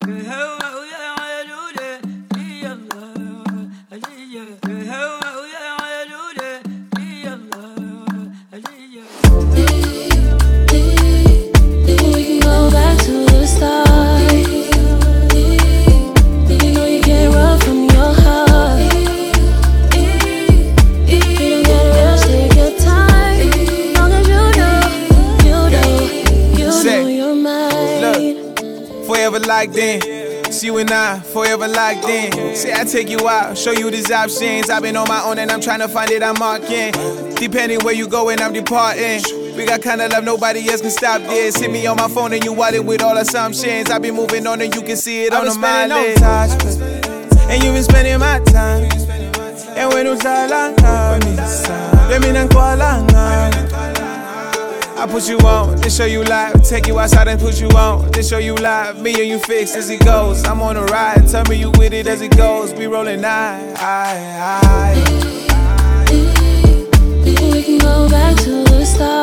Forever locked in, it's you and I, forever locked in. Say I take you out, show you these options. I've been on my own and I'm trying to find it, I'm marking. Depending where you going, I'm departing. We got kinda love, nobody else can stop this. Hit me on my phone and you wallet with all assumptions. I've been moving on and you can see it on the mileage. And you been spending my time. And when you lang let me I put you on, then show you live. Take you outside and put you on, then show you live. Me and you fix as it goes. I'm on a ride, tell me you with it as it goes. We rolling We can go back to the start.